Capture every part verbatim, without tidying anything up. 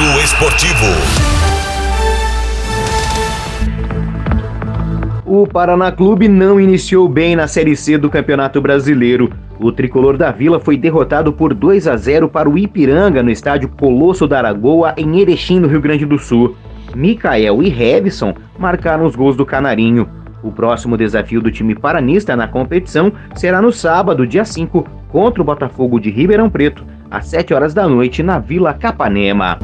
Giro Esportivo. O Paraná Clube não iniciou bem na Série C do Campeonato Brasileiro. O tricolor da Vila foi derrotado por dois a zero para o Ipiranga no estádio Colosso da Aragoa, em Erechim, no Rio Grande do Sul. Mikael e Revson marcaram os gols do Canarinho. O próximo desafio do time paranista na competição será no sábado, dia cinco, contra o Botafogo de Ribeirão Preto, às sete horas da noite, na Vila Capanema.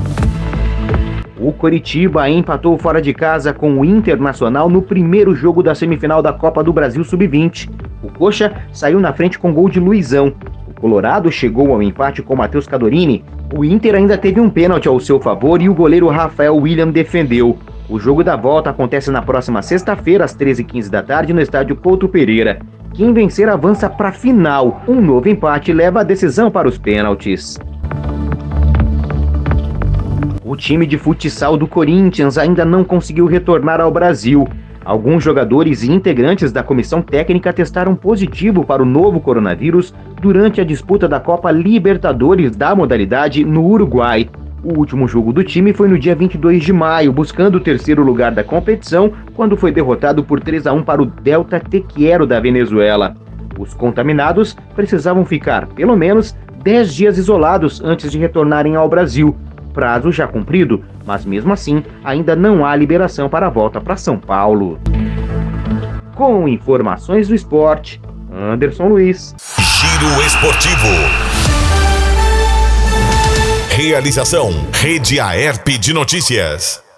O Coritiba empatou fora de casa com o Internacional no primeiro jogo da semifinal da Copa do Brasil sub vinte. O Coxa saiu na frente com gol de Luizão. O Colorado chegou ao empate com Matheus Cadorini. O Inter ainda teve um pênalti ao seu favor e o goleiro Rafael William defendeu. O jogo da volta acontece na próxima sexta-feira, às treze e quinze da tarde, no estádio Couto Pereira. Quem vencer avança para a final. Um novo empate leva a decisão para os pênaltis. O time de futsal do Corinthians ainda não conseguiu retornar ao Brasil. Alguns jogadores e integrantes da comissão técnica testaram positivo para o novo coronavírus durante a disputa da Copa Libertadores da modalidade no Uruguai. O último jogo do time foi no dia vinte e dois de maio, buscando o terceiro lugar da competição, quando foi derrotado por três a um para o Delta Tequiero da Venezuela. Os contaminados precisavam ficar, pelo menos, dez dias isolados antes de retornarem ao Brasil. Prazo já cumprido, mas mesmo assim ainda não há liberação para a volta para São Paulo. Com informações do esporte, Anderson Luiz. Giro Esportivo. Realização: Rede Aerp de Notícias.